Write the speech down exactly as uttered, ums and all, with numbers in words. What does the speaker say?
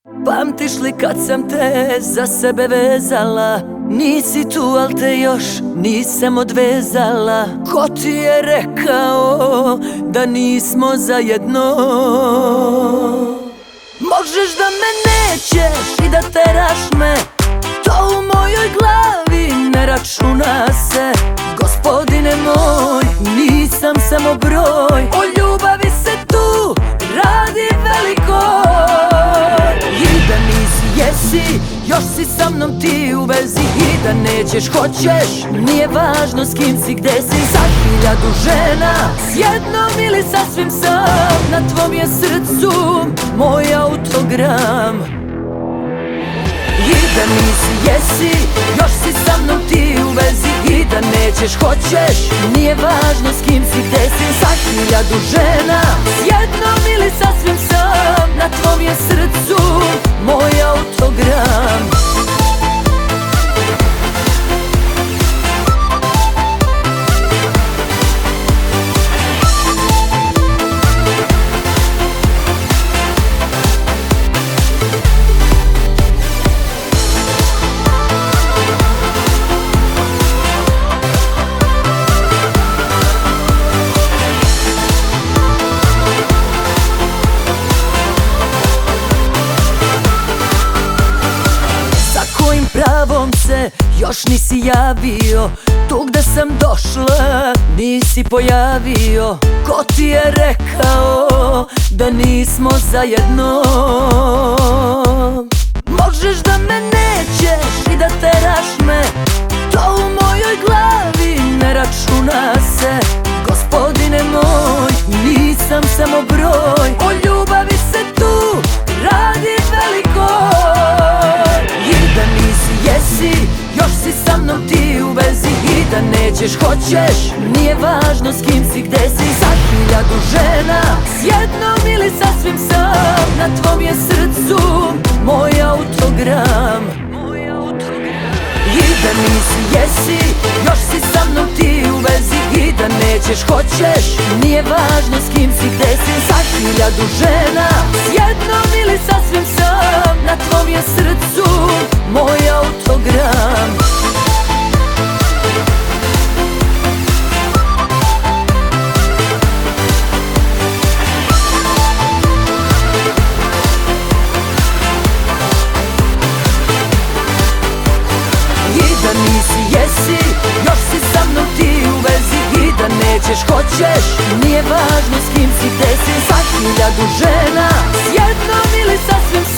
Pamtiš li kad sam te za sebe vezala? Nisi tu, al te još nisam odvezala. Ko ti je rekao da nismo zajedno? Možeš da me nećeš i da teraš me, to u mojoj glavi ne računa se. Gospodine moj, nisam samo broj, o ljubavi se tu radi veliko. I da nisi, jesi, još si sa mnom ti u vezi. I da nećeš, hoćeš, nije važno s kim si, gde si. Za hiljadu žena, s jednom ili sasvim sam, na tvom je srcu moj autogram. I da nisi, jesi, još si sa mnom ti u vezi. I da nećeš, hoćeš, nije važno s kim si, gde si. Za hiljadu žena, s jednom ili sasvim sam, na tvom je srcu moj autogram. Pravom se još nisi javio, tu gde sam došla nisi pojavio. Ko ti je rekao da nismo zajedno? Možeš da me nećeš i da teraš me, to u mojoj glavi ne računa se. Gospodine moj, nisam samo broj, o ljubavi se tu radi veliko. I da nisi, jesi, još si sa mnom ti u vezi. I da nećeš, hoćeš, nije važno s kim si, gde si. Za hiljadu žena, s jednom ili sasvim sam, na tvom je srcu moj autogram. I da nisi, jesi, još si sa mnom ti u vezi. I da nećeš, hoćeš, nije važno s kim si, gde si. Za hiljadu žena, s jednom ili sasvim sam, na tvom je srcu moj autogram. Nisi, jesi, još si sa mnom ti u vezi. I da nećeš, hoćeš, nije važno s kim si, gde si. Za hiljadu žena, s jednom ili sasvim